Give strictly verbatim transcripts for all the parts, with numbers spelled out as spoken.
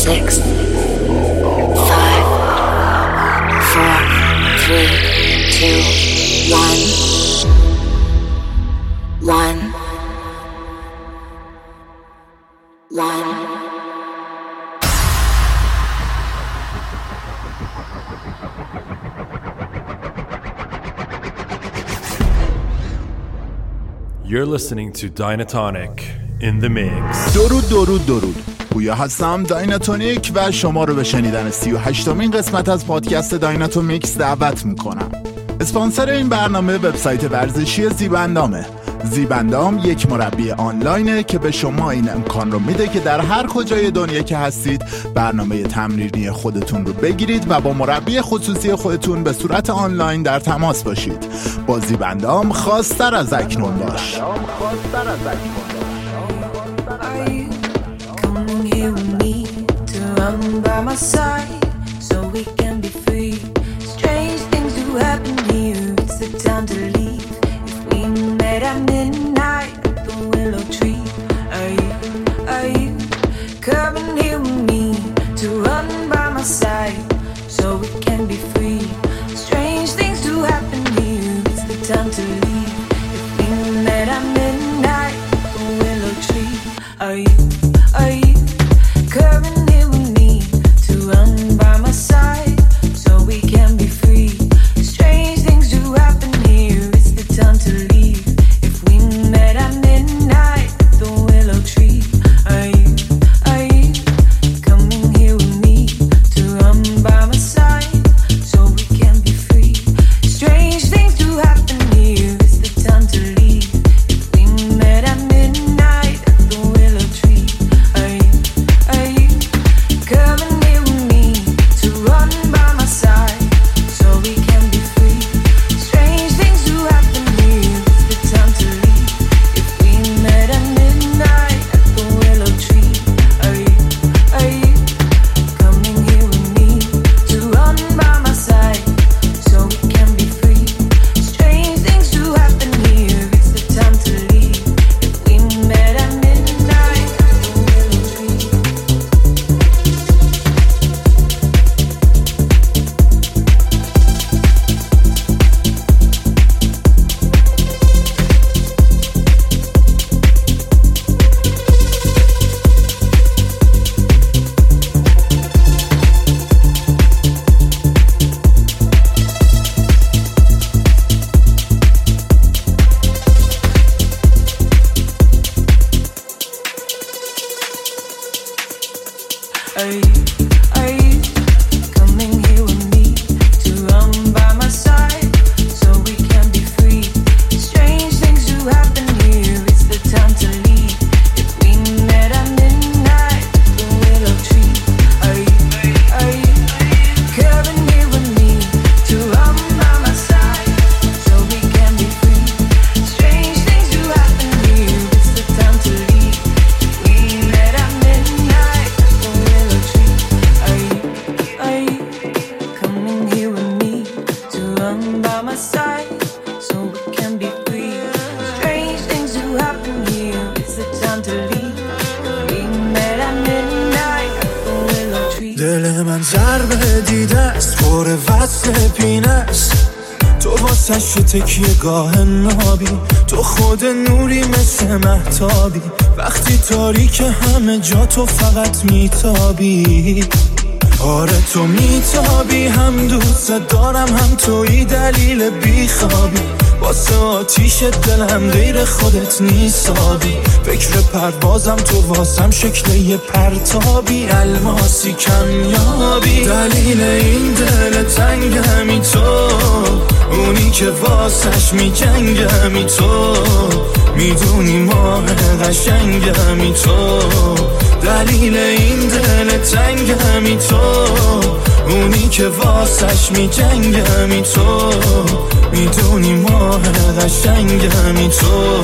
six, five, four, three, two, one, one, one. You're listening to Dynatonic in the mix. درود درود درود. پویا هستم، دایناتونیک، و شما رو به شنیدن سی و هشتمین قسمت از پادکست دایناتومیکس دعوت میکنم. اسپانسر این برنامه وبسایت ورزشی زیبندامه. زیبندام یک مربی آنلاینه که به شما این امکان رو میده که در هر کجای دنیا که هستید برنامه تمرینی خودتون رو بگیرید و با مربی خصوصی خودتون به صورت آنلاین در تماس باشید. با زیبندام خواستر از اکنون باش. At midnight at the willow tree. Are you, are you coming here with me to run by my side so we can be free? Strange things do happen here, it's the time to leave. If we met at midnight at the willow tree. Are you, are you coming here with me to run by my side so we can be free? Strange things do happen here, it's the time to leave. تکیه گاه نابی تو خود نوری مثل مهتابی وقتی تاریک همه جا تو فقط میتابی. آره تو میتابی، هم دوست دارم هم توی دلیل بیخوابی. واسه آتیش دلم غیر خودت نیسابی. فکر پروازم تو واسم شکل یه پرتابی. الماسی کمیابی، دلیل این دل تنگمی تو، اونی که واسش میجنگمی تو، میدونی ماه قشنگمی تو. دلیل این دل تنگمی تو، اونی که واسش میجنگمی تو، میدونی ماه قشنگمی تو.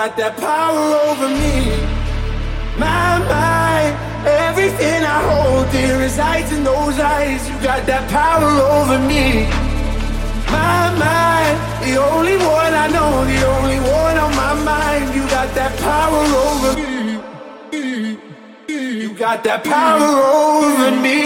got that power over me. My mind, everything I hold dear resides in those eyes. You got that power over me. My mind, the only one I know, the only one on my mind. You got that power over me. You got that power over me.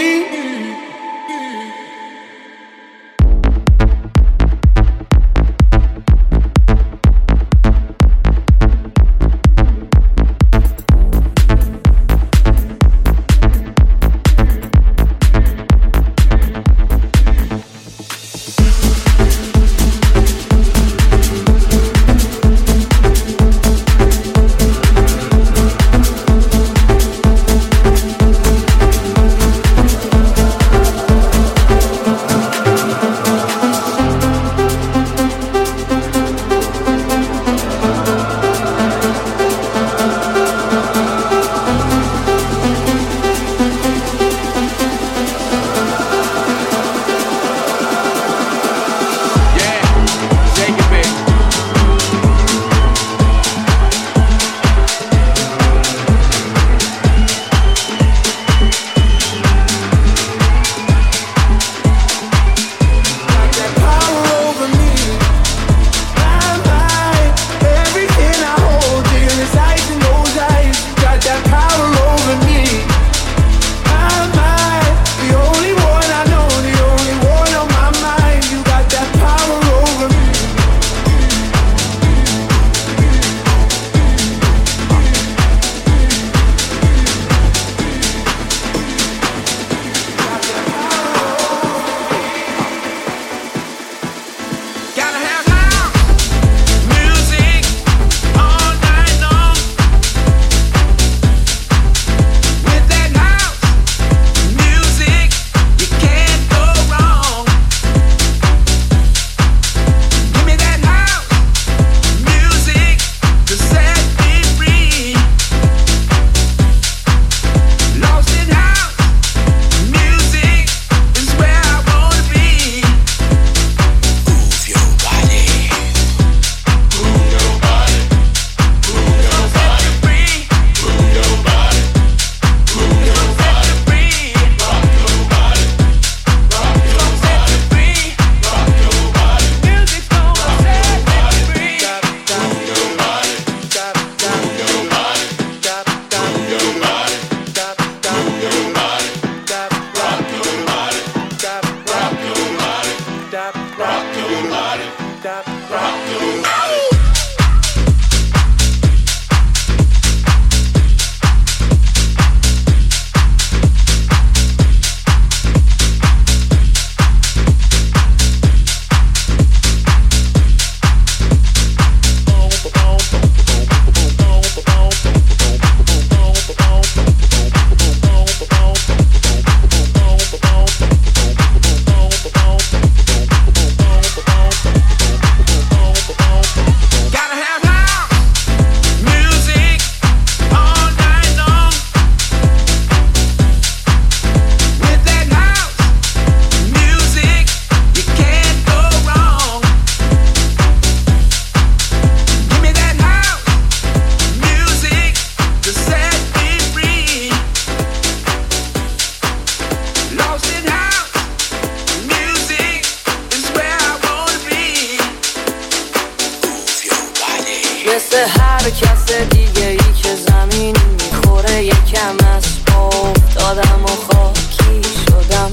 مثل هر کس دیگه ای که زمین میخوره یکم از پا افتادم و خاکی شدم،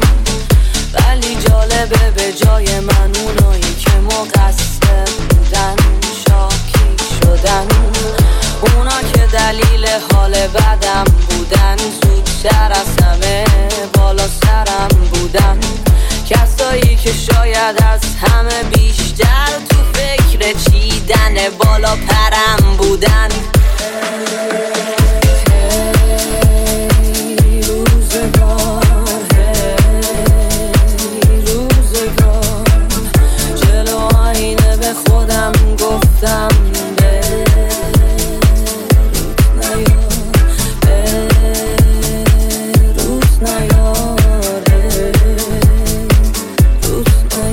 ولی جالبه به جای من اونایی که مقصر بودن شاکی شدن. اونا که دلیل حال بدم بودن زودتر از همه بالا سرم بودن. کسایی که شاید از همه بیشتر تو فکر چیدن بالا پرم بودن. هی روزگار، هی روزگار، جلو آینه به خودم گفتم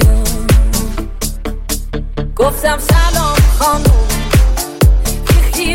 گفتم سلام خانوم، بی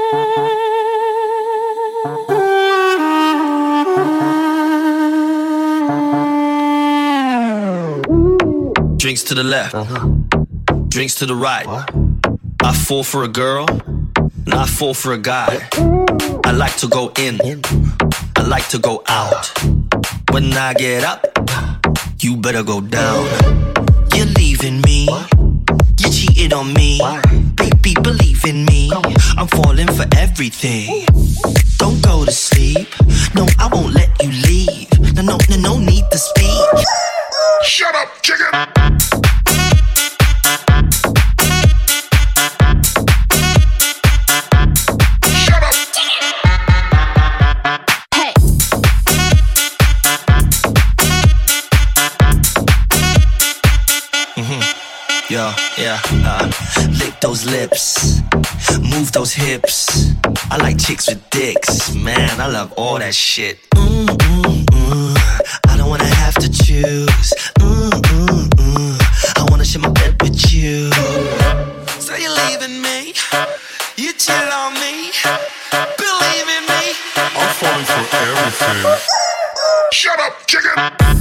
Drinks to the left, uh-huh. Drinks to the right. What? I fall for a girl, and I fall for a guy. I like to go in, I like to go out. When I get up, you better go down. You're leaving me, you cheated on me. Why? Baby, believe in me, I'm falling for everything. Don't go to sleep, no, I won't let you leave. No, no, no, no need to speak. Shut up, chicken! Shut up! Hey! Mm-hmm. Yeah, yeah. Uh, lick those lips, move those hips. I like chicks with dicks, man. I love all that shit. Mm-mm-mm. I don't wanna have to choose. Mm-mm-mm. I wanna share my bed with you. So you're leaving me, you cheat on me. Believe in me, I'm falling for everything. Shut up, chicken.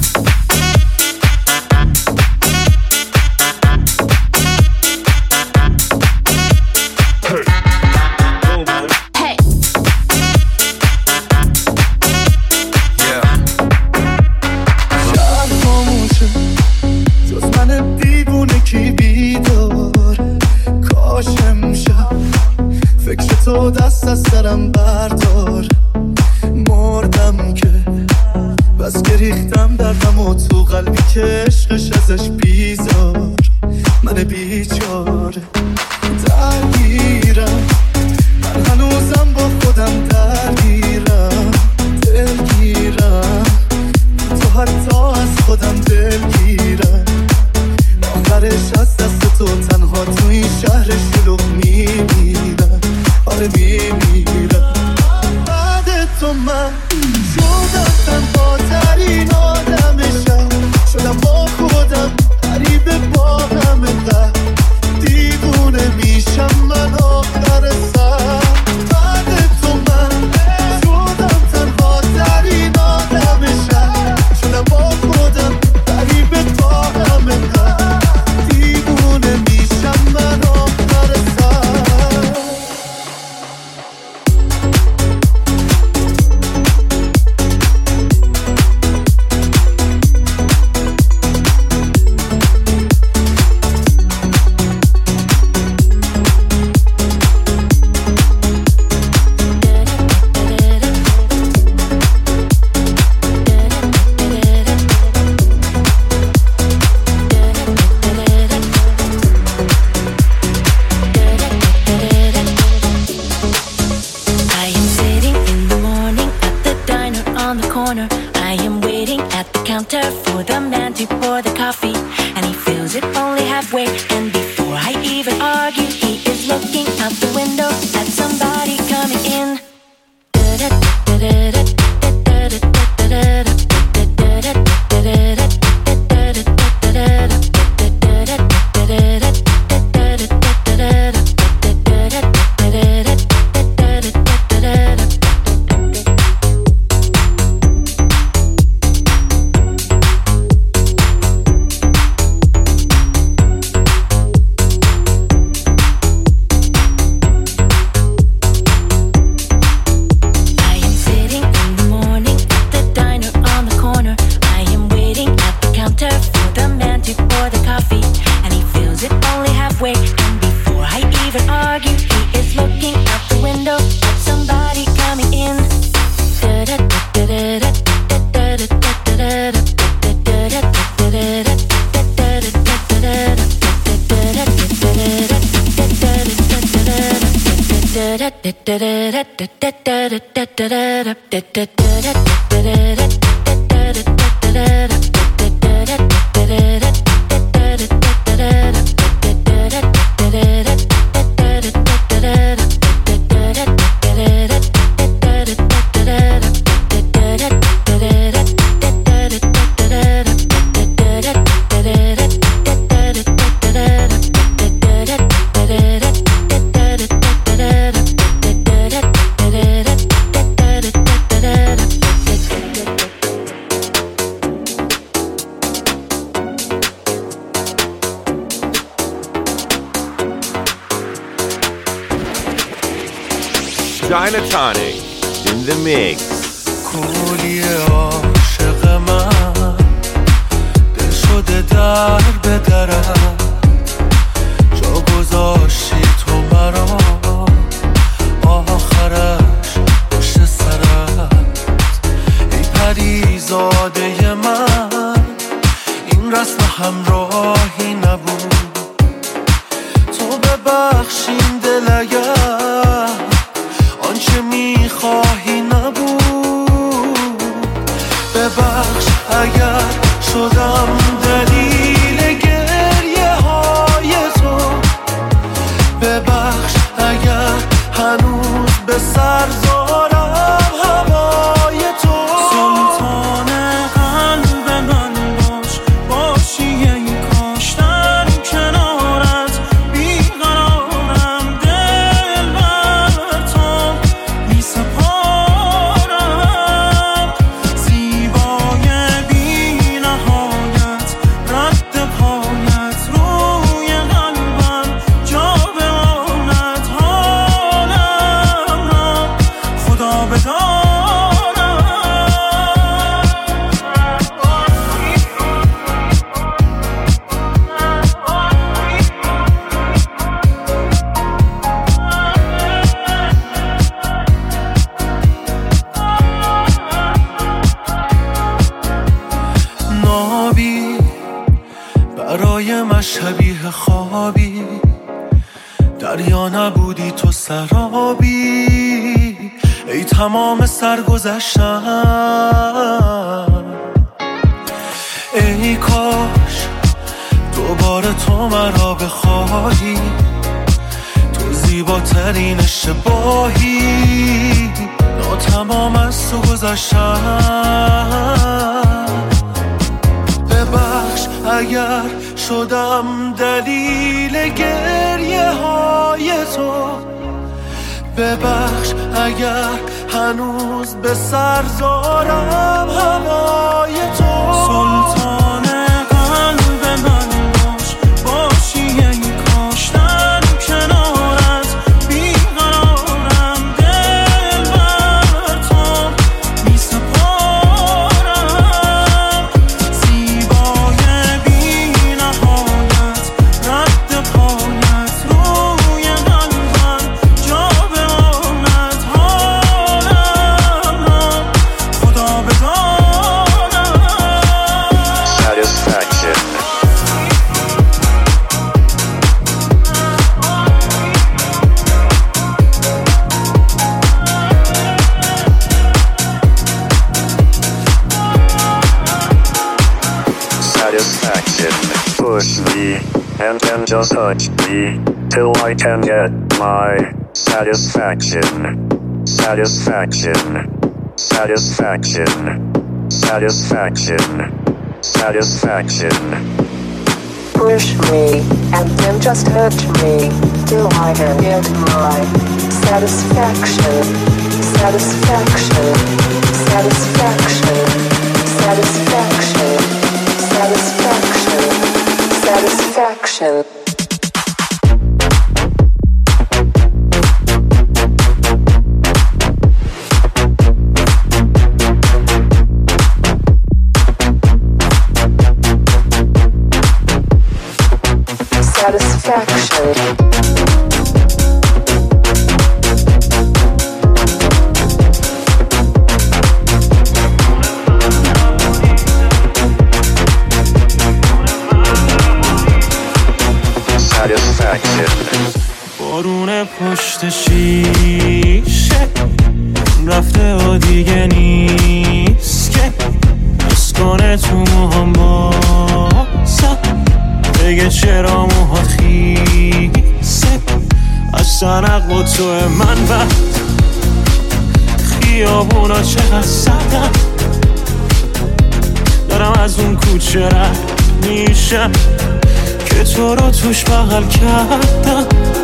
تو دست از سرم بردار مردم که بس که ریختم دردم و تو قلبی که عشقش ازش بیزار من بیچاره درگیرم من هنوزم با خودم درگیرم دلگیرم تو حتی از خودم دلگیرم آخرش از دست تو تنها تو این شهر شلوغ میمیرم آره میمیرم بعد تو من شدم تنها ترین آدم شب شدم با خودم غریبه با همه قهر دیوونه میشم من آخر سر بعد تو من شدم تنها ترین آدم شب شدم با خودم غریبه با همه قهر دیوونه میشم من آخر سر Dynatonic in the mix. کولی عاشق من دل شده در به درم، جا گذاشتی تو مرا آخرش پشت سرت. ای پریزاده من این رسم همراهی نبود، تو ببخشین دل اگر آنچه میخواهی نبود. ببخش اگر شدم دلیل گریه های تو، ببخش اگر هنوز به سر دارم هوای تو. سلطان قلب من باش، باشی ای کاش در کنارت بیقرارم، دل بر تو می سپارم. زیبای بی نهایت رد پایت روی قلبم جا بماند، حالم را خدا بدارم. نابی برای من شبیه خوابی، دریا نبودی تو سرابی. ای تمام سرگذشتم، ای کاش دوباره تو مرا بخواهی. تو زیباترین اشتباهی، ناتمام از تو گذشتم. ببخش اگر شدم دلیل گریه های تو، ببخش اگر هنوز به سر دارم هوای تو. سلطان قلب من باش، باشی ای کاش در کنارت بیقرارم، دل بر تو می سپارم. زیبای بی نهایت رد پایت روی قلبم جا بماند، حالم را خدا بدارم. Satisfaction. Satisfaction. Push me and then just touch me till I can get my satisfaction. Satisfaction. Satisfaction. Satisfaction. Satisfaction. Push me, and then just touch me, till I can get my satisfaction, satisfaction, satisfaction, satisfaction, satisfaction, satisfaction. Satisfaction. بارون پشت شیشه رفته و دیگه نیست که اسکانه تو موهام باسم، بگه چرا موهات خیسه. از سرق و تو من بعد خیابونا چقدر سردم، دارم از اون کوچه رد میشم که تو رو توش بغل کردم.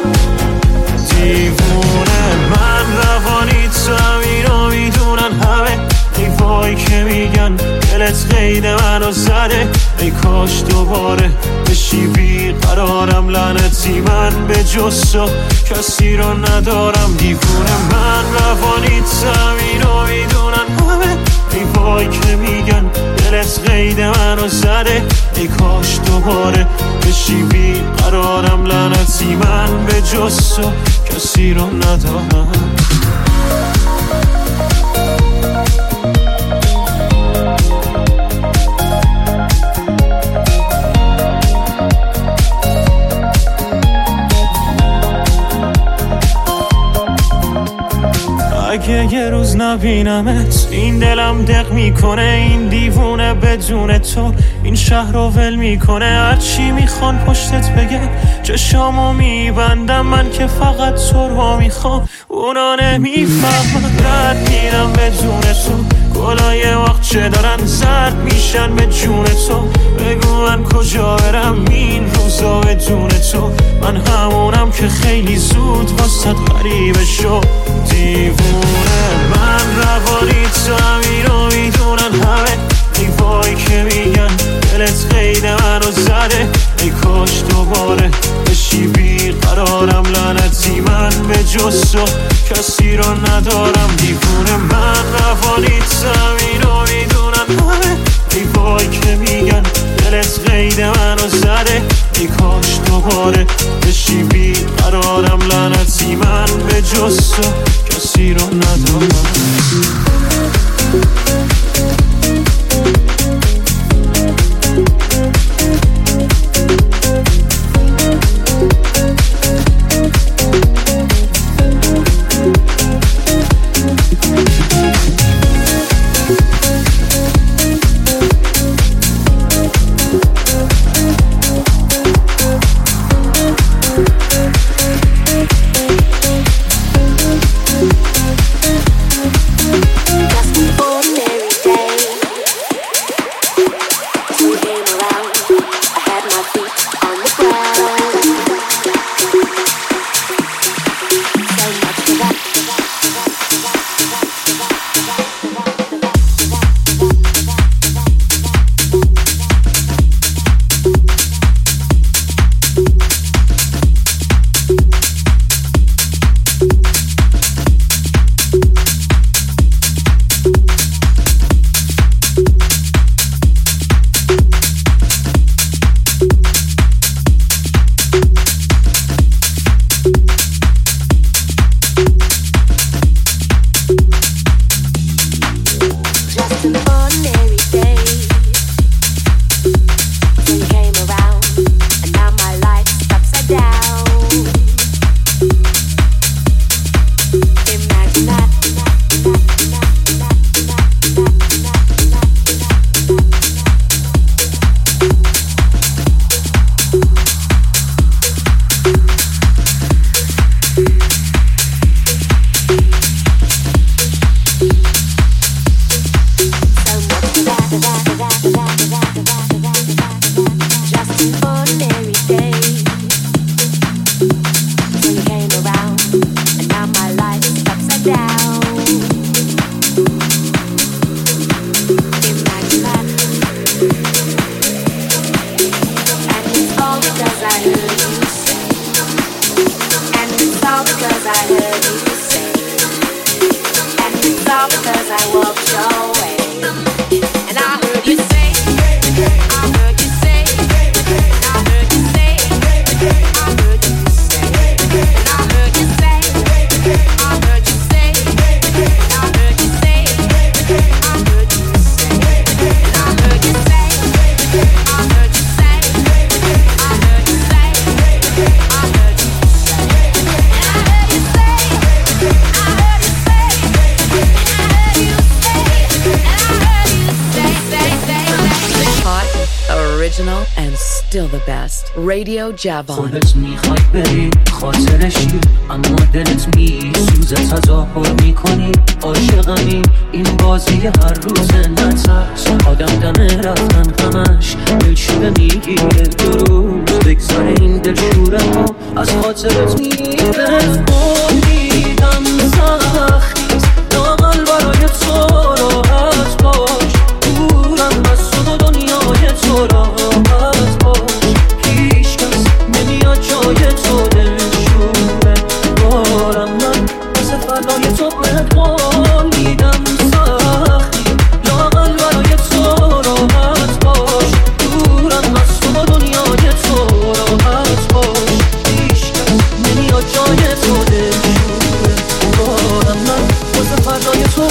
دیوونه من روانی تو اینو میدونن همه، ای وای که میگن دل دلت قید منو زده. ای کاش دوباره بشی بیقرارم، لعنتی من به جز تو کسی رو ندارم. دیوونه من روانیت زمین رو میدونن همه. ای وای که میگن دلت قید منو زده. ای کاش دوباره بشی بیقرارم، لعنتی من به جز تو کسی رو ندارم. اگه یه روز نبینمت این دلم دق میکنه. این دیوونه بدون تو این شهر رو ول میکنه. هرچی میخوان پشتت بگن چشامو میبندم، من که فقط تو رو میخوام. اونا نمیفهمن رد میرم بدون تو. گلای وقت چه دارن زرد میشن به جون تو. بگو من کجا برم این روزا بدون تو. من همونم که خیلی زود واسط غریبه شد. دیوونه من روانی تو همین رو میدونن همه. ای وای که میگن دلت قید منو زده. ای کاش دوباره بشی بیقرارم، لعنتی من به جز تو کسی رو ندارم. دیوونه من روانی تو همین رو میدونن همه. ای وای که میگن دلت قید منو زده. ای کاش دوباره بشی بیقرارم، لعنتی من به جز تو کسی رو ندارم. Radio Javon. خودت میخوای بری خاطرشی، اما دلت میسوزه تظاهر میکنی عاشقمی. این بازی هر روز نترس، آدم دم رفتن همش دلشوره میگیره. دو روز بگذاره این دلشوره ها از خاطرت میره. امیدم سخت نیست لااقل برای تو راحت باش. دورم صد قول میدم سختی لاغل برای تو راحت باش دورم از تو دنیای تو راحت باش هیچکس نمیاد جای تو دلشوره بارم من واسه فردای تو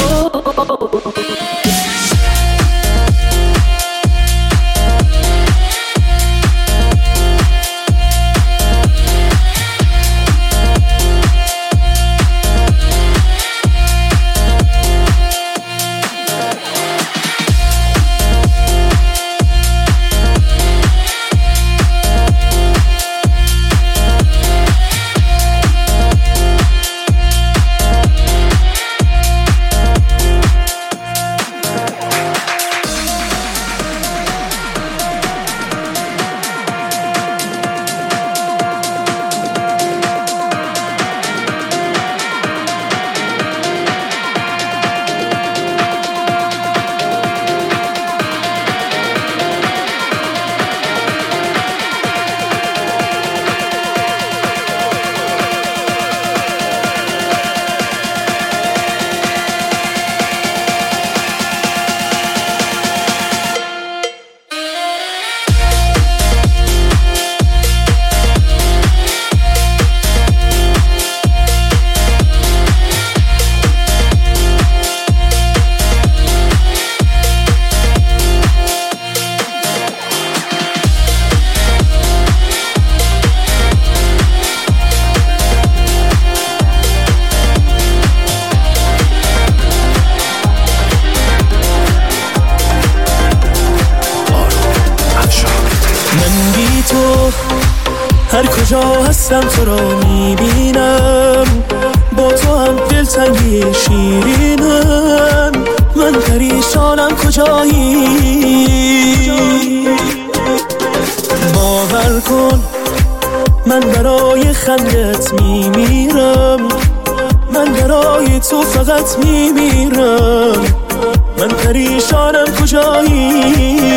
هر کجا هستم تو رو میبینم با تو هم دلتنگی شیرینم من پریشانم کجایی باور کن من برای خندت میمیرم من برای تو فقط میمیرم من پریشانم کجایی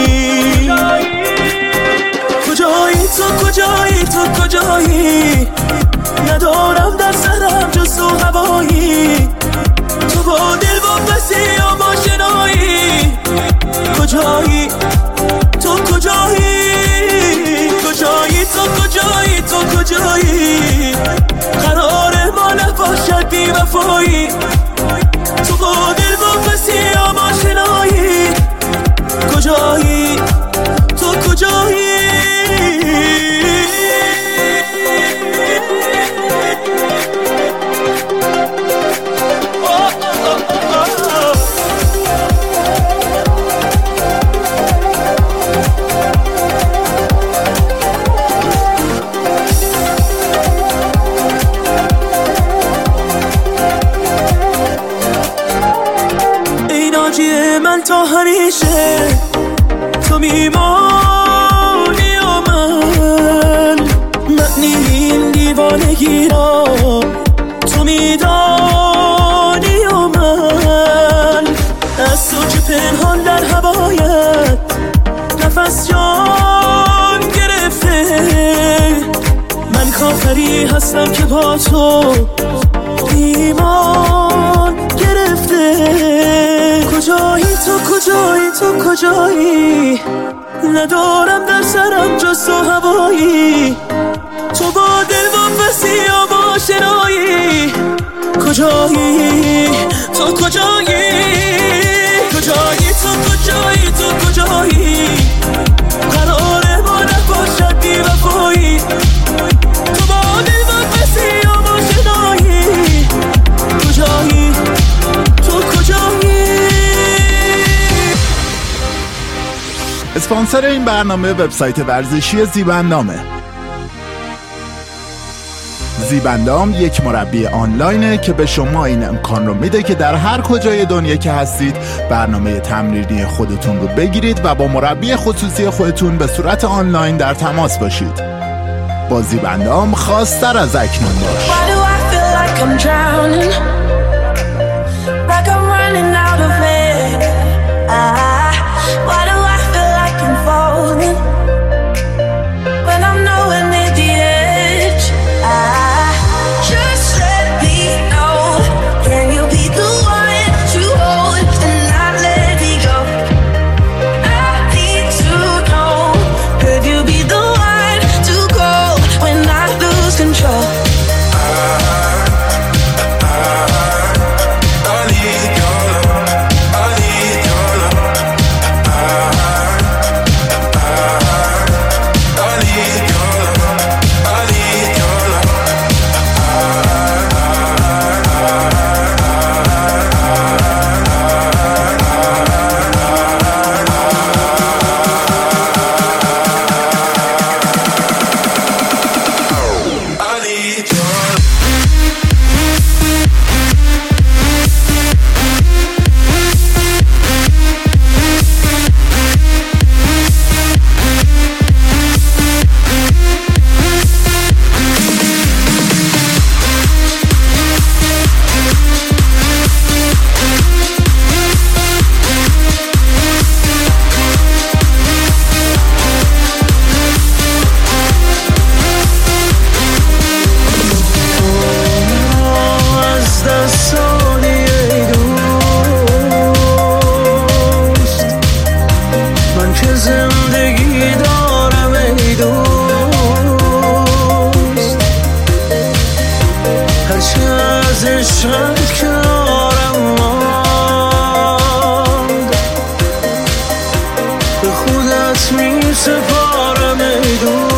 کجایی تو کجایی تو کجایی ندارم در سرم جز تو هوایی تو با دل با بسی و با شنایی کجایی تو کجایی کجایی تو کجایی تو کجایی قرار ما نباشد بی وفایی تو با دل با بسی و با شنایی کجایی تو کجایی من تا همیشه تو میمانی و من معنی این دیوانگی را تو میدانی و من از تو که پنهان در هوایت نفس جان گرفته من کافری هستم که با تو ایمان گرفته کجایی تو کجایی تو کجایی ندارم در سرم جز تو هوایی تو با دل و بسی و با شنایی کجایی تو کجایی کجایی تو کجایی تو کجایی قرار ما نباشد بی وفایی تو با دل و بسی و با شنایی کجایی تو کجایی اسپانسر این برنامه وبسایت ورزشی زیبندامه. زیبندام یک مربی آنلاینه که به شما این امکان رو میده که در هر کجای دنیا که هستید برنامه تمرینی خودتون رو بگیرید و با مربی خصوصی خودتون به صورت آنلاین در تماس باشید. با زیبندام خاص‌تر از اکنون باش. Can you be the عشقت کنارم ماند، به خودت می سپارم ای دور.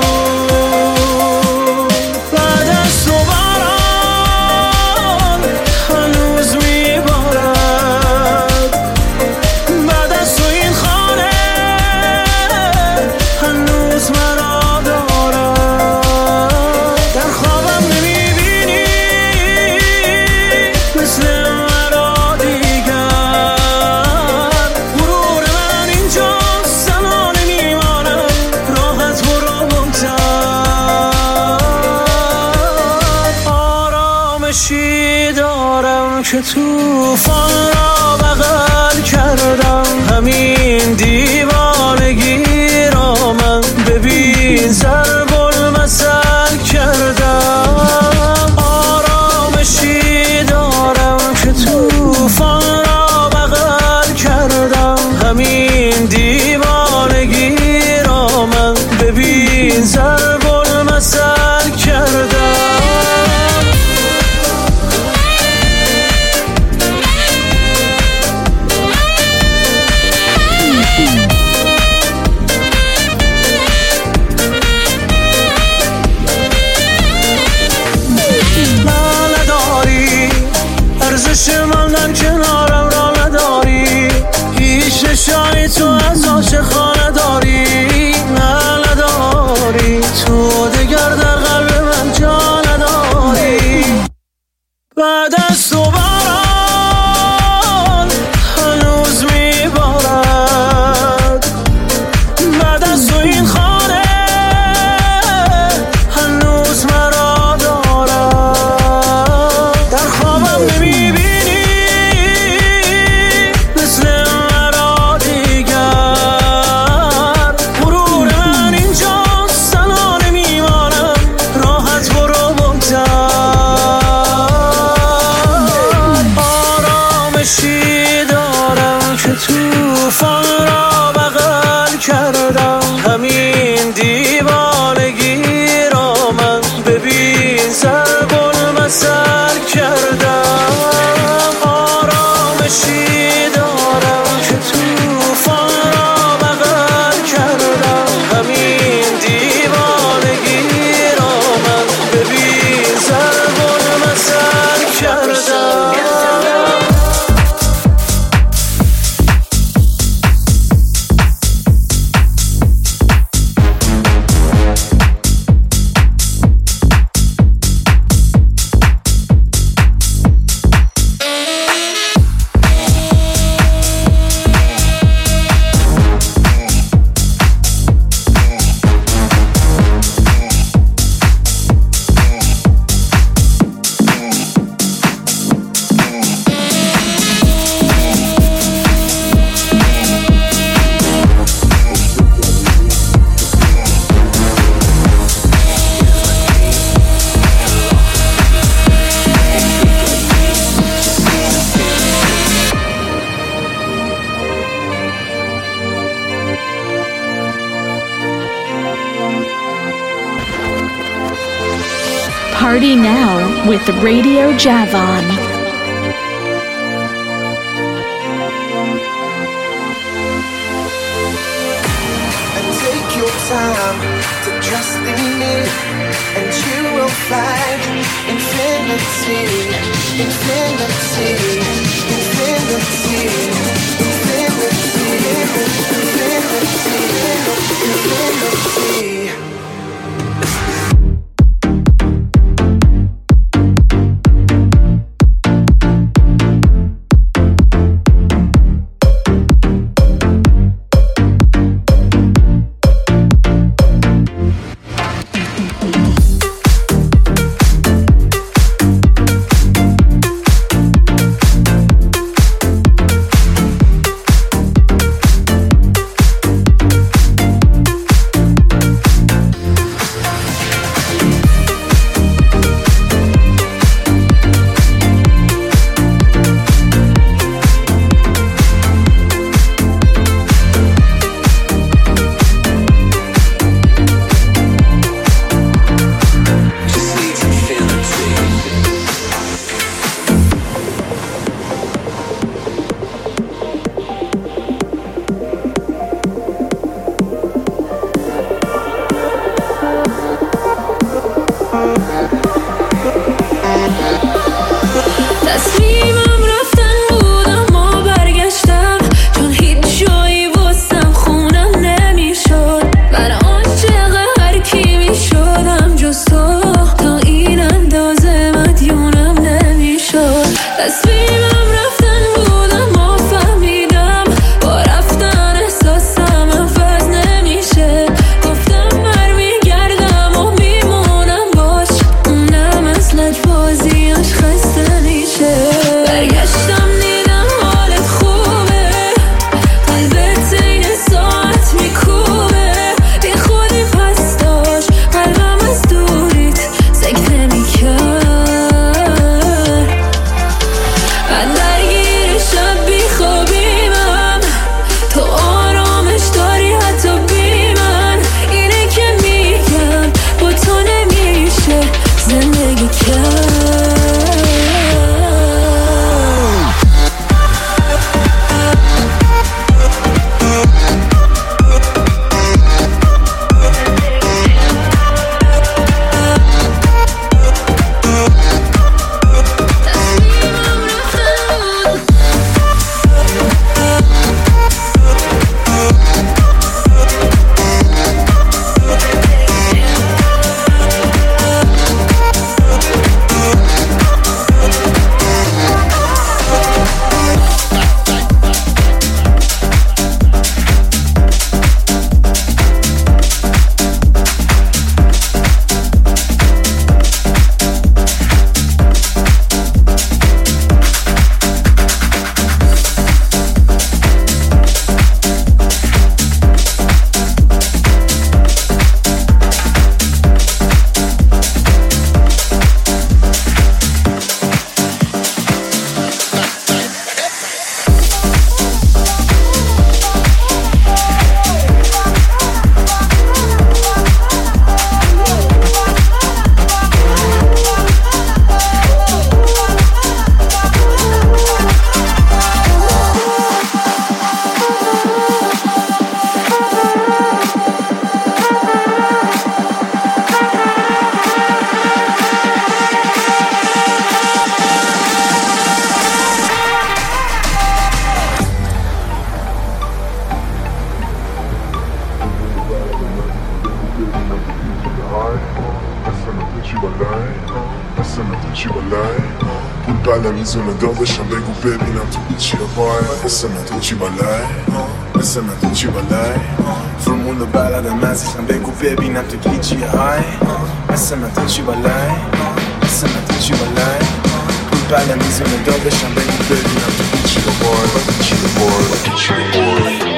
بعد از تو باران هنوز می بارد، بعد از تو این خانه هنوز مرا دارد. در خوابم نمی بینی مثل مرا دیگر، غرور من اینجاست تنها نمیمانم، راحت برو ممتد. آرامشی دارم که توفان را بغل کردم، همین دیوانگی را من ببین ضرب المثل کردم. آرامشی دارم که توفان را بغل کردم، همین دیوانگی را من ببین ضرب المثل کردم. من کنارم را نداری، هیچ نشانی تو از عاشق خانه داری، نه نداری، تو دگر در قلب من جا نداری. بعد از تو باران هنوز می بارد، بعد از تو این خانه هنوز مرا دارد. در خوابم نمی بینی توفان را بغل کردم، همین دیوانگی را من ببین ضرب المثل کردم. آرامشی دارم که توفان را بغل کردم، همین دیوانگی را من ببین ضرب المثل کردم. Party now with Radio Javan. And take your time to trust in me, and you will find infinity, infinity, infinity, infinity, infinity, infinity. بله میزونه داداشم بگو ببینم تو چیه باید مثل من تو چی بالای مثل من تو چی بالای فرمون و بلدم عزیزم بگو ببینم تو کی چیه های مثل من تو چی بالای مثل من تو چی بالای بله میزونه داداشم بگو ببینم تو کی چیه باید تو چیه باید تو چیه باید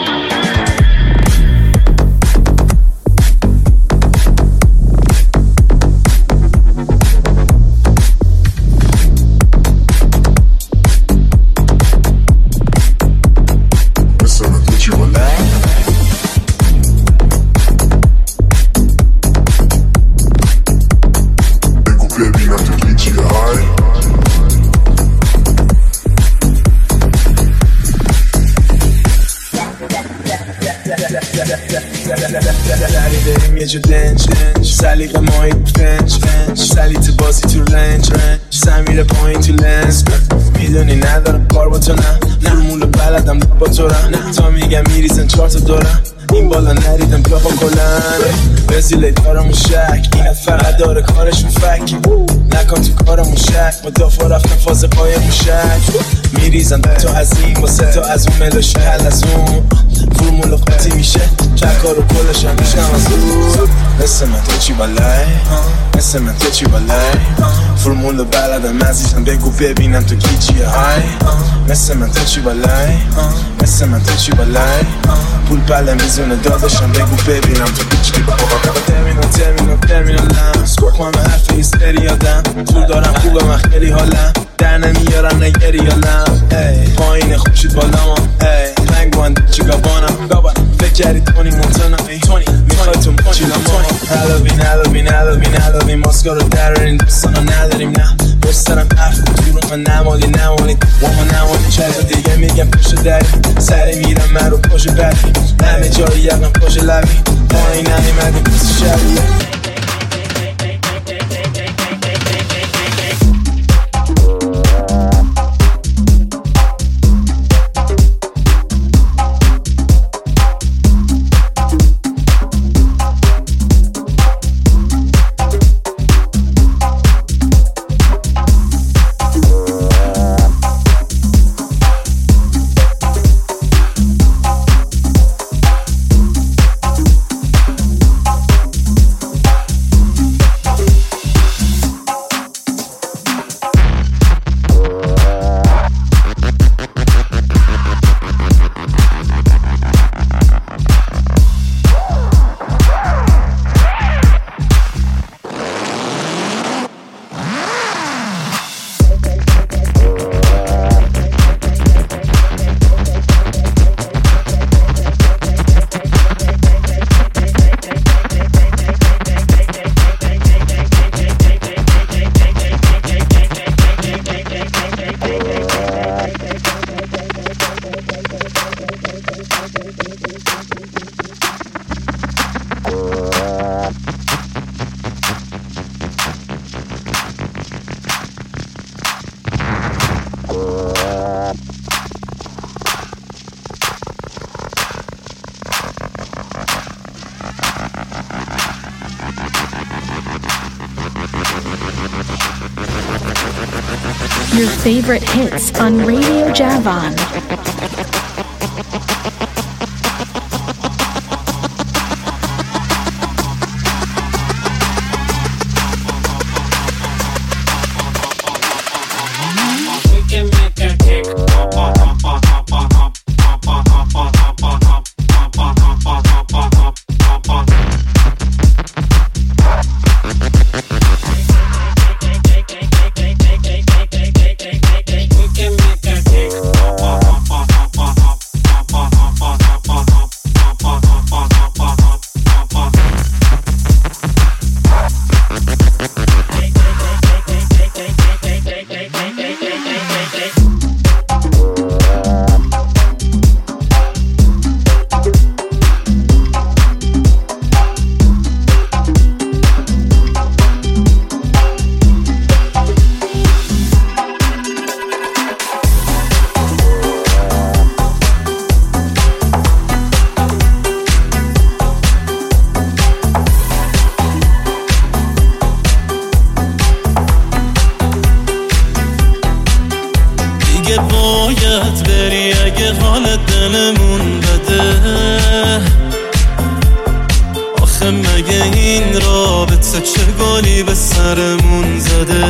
سلیقه ماهی پنج سلیت بازی تو رنج سمیر پایین تو لنز میدونی ندارم کار با تو نه فرمول بلدم با تو رم تا میگم میریزن چهار تا دورم این بالا نریدم بیا با کلن بزیله دارمون شک اینت فقط داره کارشون فک نکن تو کارمون شک مدافع رفتن فاز قایمون شک میریزن تا از این واسه تا از اون ملوش حل از اون فرمول قطعی میشه چکار و کلش هم میشنم از اون مثل من تو چی بالای مثل من تو چی بالای فرمول بلدم عزیزم بگو ببینم تو کی چیه های مثل من تو چی بالای مثل من تو چی بالای پول بله میزونه داداشم بگو ببینم تو کی چیه ترمینال ترمینال ترمینالم سکوک مامه حرف ایستری آدم پول دارم خوبه من خیلی حالم در نمیارم نگری حالم پایین خوشید بالا ما رنگ باند چیگا بانم فکر کردی تونی مونتانا میخوای تو مچیلا ما هلوین هلوین هلوین هلوین ماسکا رو درارین دوستانا نداریم نه بسترم حرف تو رو من نمالی نمالی و ما نمالی چرا دیگه میگم پشت دری سری میرم من رو پشت بری همه جایی یقم پشت لبی پایین نمیمدی پس شبیه Your favorite hits on Radio Javan. We can make a kick. باید بری اگه حال دلمون بده. آخه مگه این رابطه چه گلی به سرمون زده؟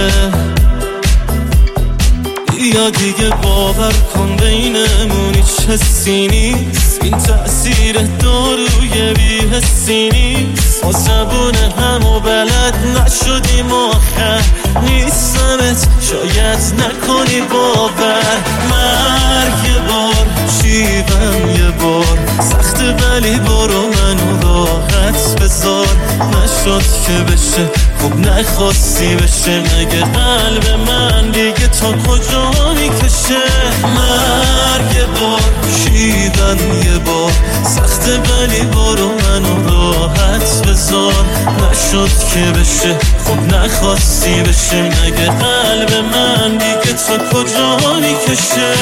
یا دیگه باور کن بینمون هیچ حسی نیست، این تأثیر داروی بی حسی نیست. ما زبون هم و بلد نشدیم آخر نیستمت شاید نکنی باور. مرگ یه بار شیبم یه بار سخته ولی برو منو راحت بذار. نشد که بشه خب نخواستی بشه، مگه قلب من دیگه تا کجا میکشه؟ مرگ یه بار شیبم یه بار سخته ولی برو منو راحت بذار. نشد که بشه خب نخواستی بشه، مگه قلب من دیگه تا کجا میکشه؟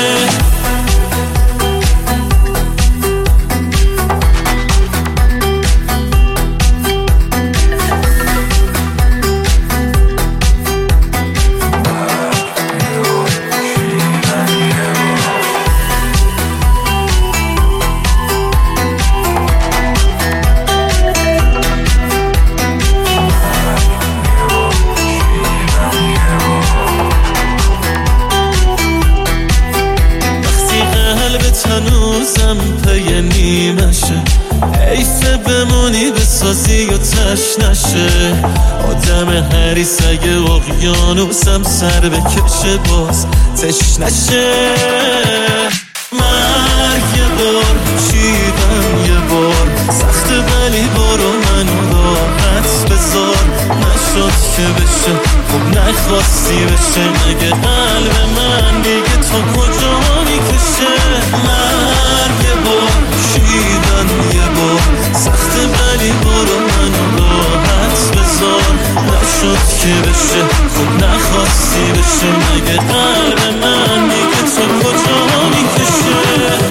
هنوزم پی نیمشه، حیفه بمونی بسازی و تش نشه. آدم حریص اگه اقیانوسم سر بکشه باز تش نشه. مرگ یه بار شیبم یه بار سخته ولی برو منو راحت بذار. نشد که بشه خب نخواستی بشه، مگه قلب من دیگه تا کجا میکشه؟ مرگ یه بار شیبم یه بار سخته ولی برو منو راحت بذار. نشد که بشه خب نخواستی بشه، مگه قلب من دیگه تا کجا میکشه؟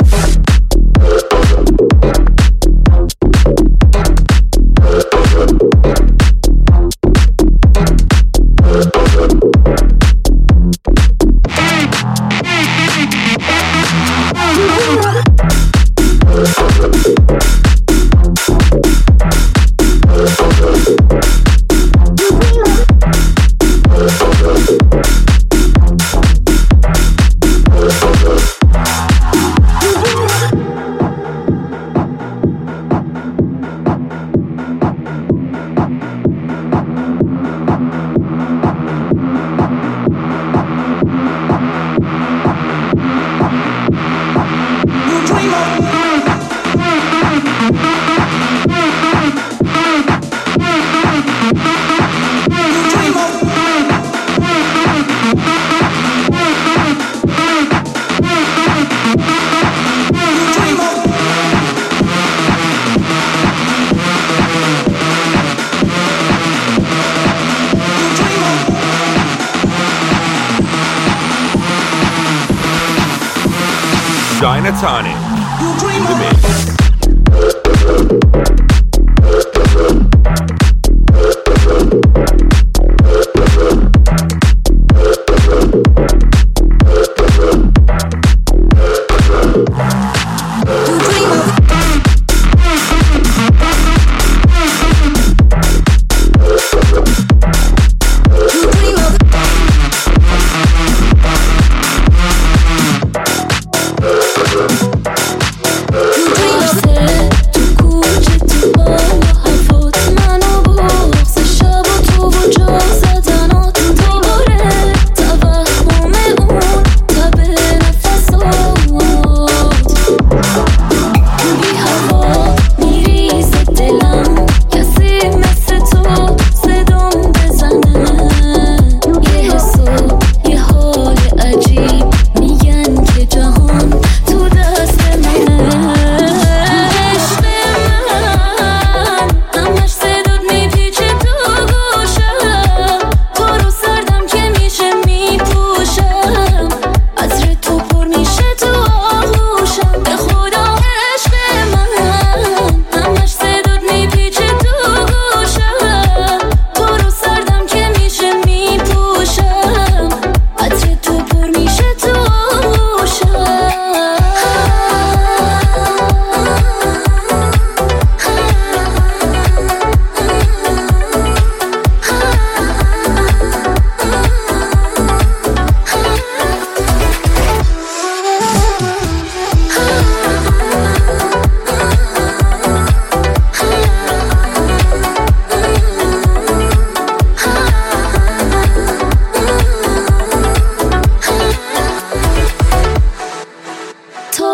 Dynatonic. The mix. Dream of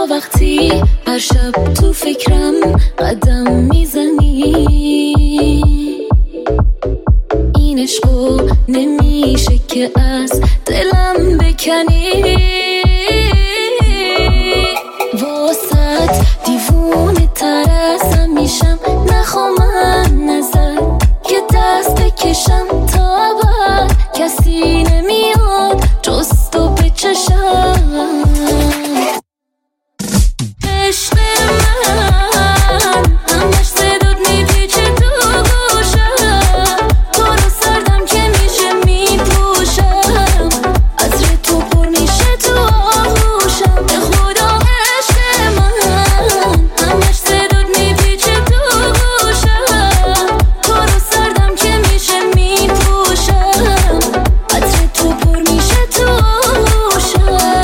تو وقتی هر شب تو فکرم قدم میزنی، این عشقو نمیشه که از دلم بکنی. واسط دیوونه تر ازم میشم، نخوام نظر که دست بکشم تا بعد کسی نمیاد جز تو بچشم. عشق من همش صدات میپیچه تو گوشم، تو رو سردم که میشه میپوشم، عطر تو پر میشه تو آغوشم. به خدا عشق من همش صدات میپیچه تو گوشم، تو رو سردم که میشه میپوشم، عطر تو پر میشه تو آغوشم.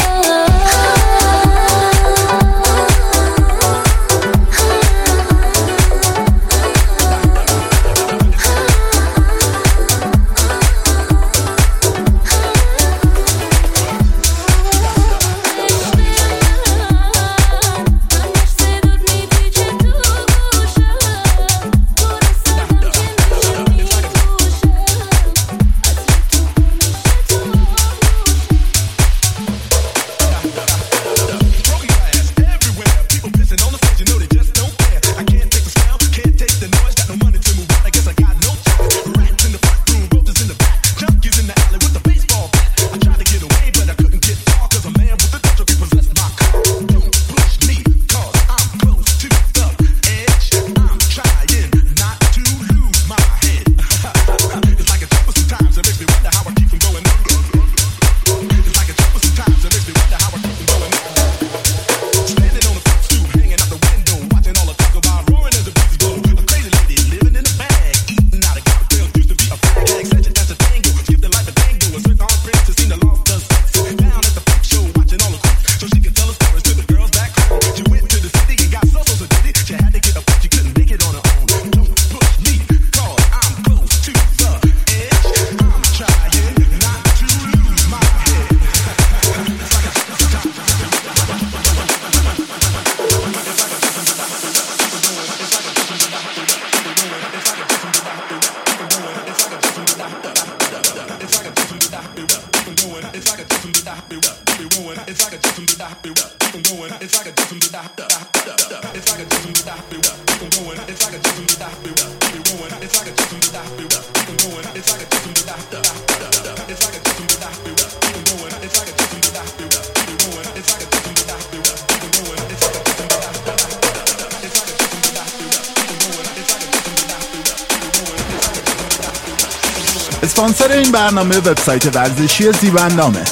اسپانسر این برنامه وبسایت ورزشی زیبندامه.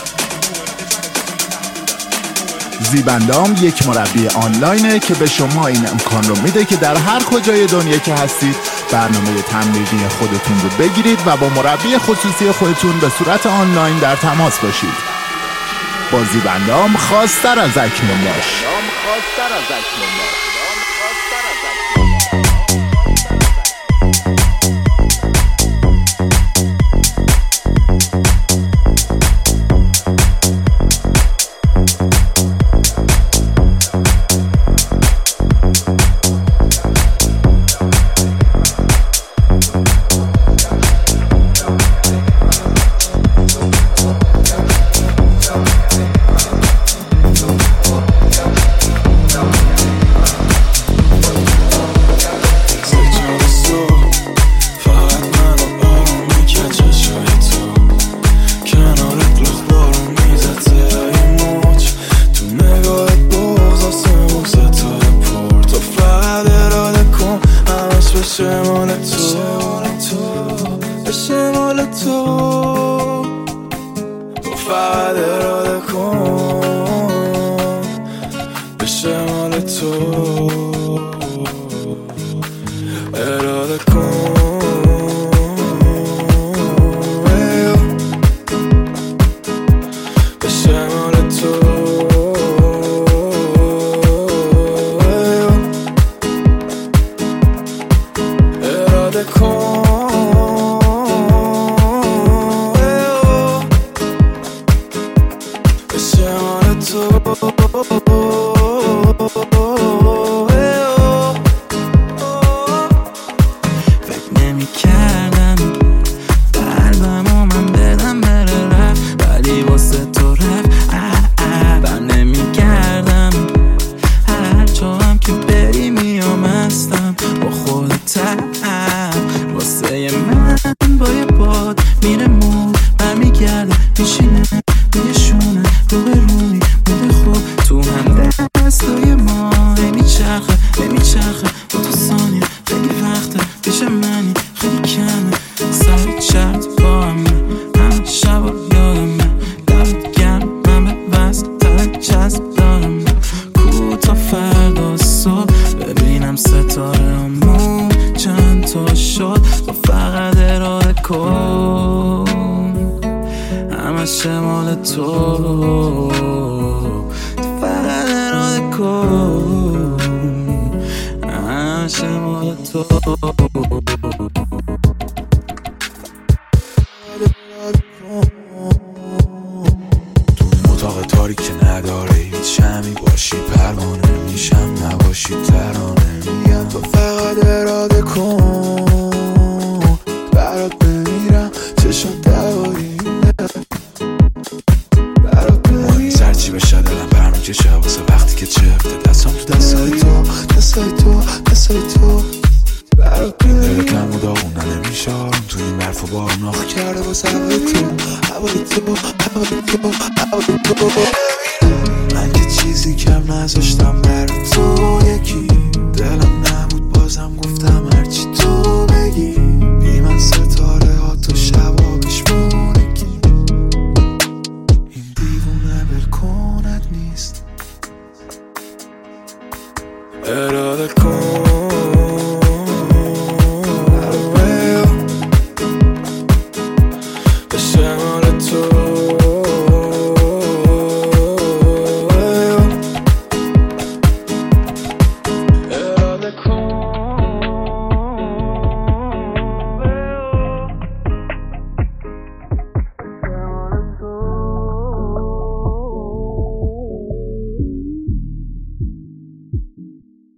زیبندام یک مربی آنلاینه که به شما این امکان رو میده که در هر کجای دنیا که هستید برنامه تمرینی خودتون رو بگیرید و با مربی خصوصی خودتون به صورت آنلاین در تماس باشید. با زیبندام خواستر از اکنون باش. تو دستای ما نمیچرخه نمیچرخه با تو ثانیه خیلی وقته پیش منی خیلی کمه سر چرت با همه همه شبا یادمه لبت گرم من به وزن تره چسب دارم کو تا فردا صبح ببینم ستاره همون چند تا شد تو فقط اراده کن همه شمال تو تو فقط اراده کن همه شمال تو اتاق تاریک که نداره هیچ شمی باشی پروانه میشم نباشی ترانه میگم تو فقط اراده کن برات بمیرم چشم دوارینه برات بمیرم سرچی بشه دلم برمی کشه واسه وقتی که چفته دستم تو دستای تو دستای تو دستای تو برات بمیرم دل کم و داغونه نمیشه آروم تو این برف و بارون آخ کرده واسه هوای تو هوای تو هوای تو هوای تو من که چیزی کم نذاشتم برای تو یکی دلم نبود بازم گفتم هرچی تو بگی بی من ستاره ها تو شبا بشمونگی این دیوونه بلکنت نیست اراده کن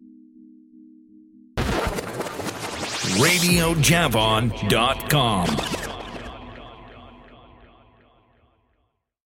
radio javon dot com